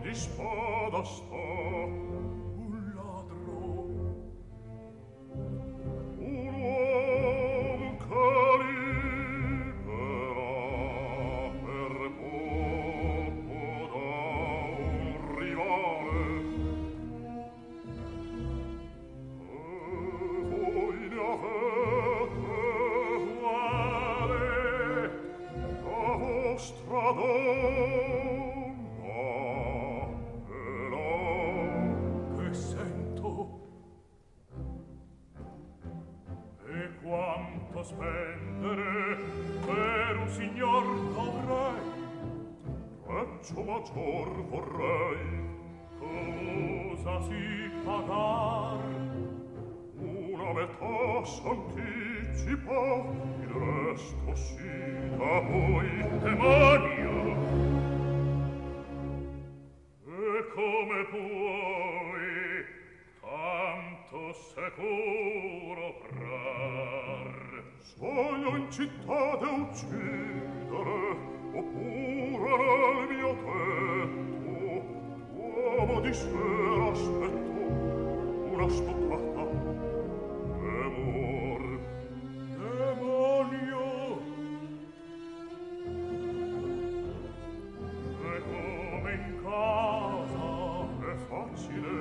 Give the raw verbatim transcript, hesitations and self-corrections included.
di spada sta un ladro, un uom che libera per poco da un rivale. E voi ne avete uguale la vostra donna e la che sento, e quanto spendere per un signor dovrei, prezzo maggior vorrei, cosa si pagar, una metà s'anticipa, il resto si da voi. Demonio! E come puoi tanto sicuro prar? Sono in città da uccidere, oppure nel mio tetto, uomo di sera aspetto una stoccata. Demor, demonio! E come in casa è facile